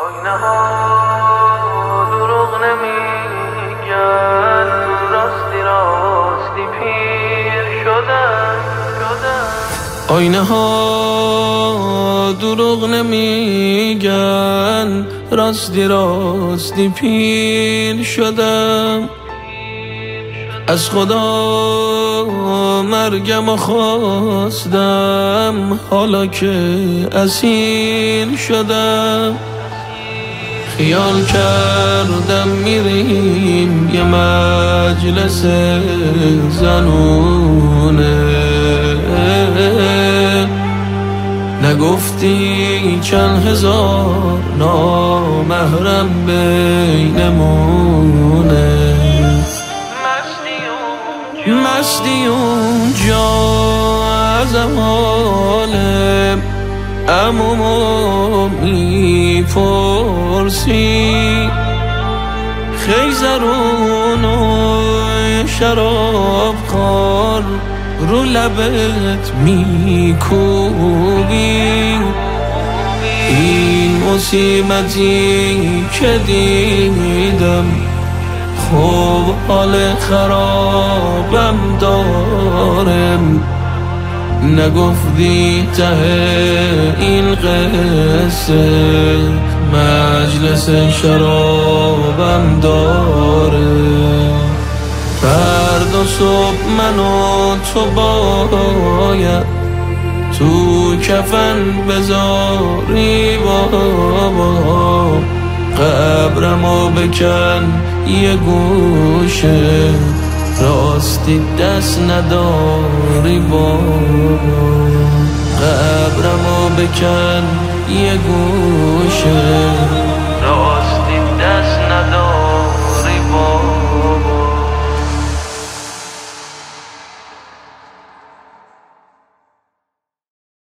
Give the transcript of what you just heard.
آینه ها دروغ نمیگن، راستی راستی پیر شدن. آینه ها دروغ نمیگن، راستی راستی پیر شدم. از خدا مرگم و خواستم، حالا که اسیر شدم. خیال کردم میریم یه مجلس زنونه، نگفتی چند هزار نامحرم بینمونه. مستی اونجا از حالم عمومو میپرسی، خیزرونو شراب خور رو لبت میکوبی. این مصیبتی که دیدم، خوب حال خرابم دارم. نگفتی ته این قصه مجلس شرابم داره. فردا صبح من و تو باید تو کفن بذاری بابا، قبرمو بکن یه گوشه، راستی دست نداری بابا. قبرمو بکن یه گوشه،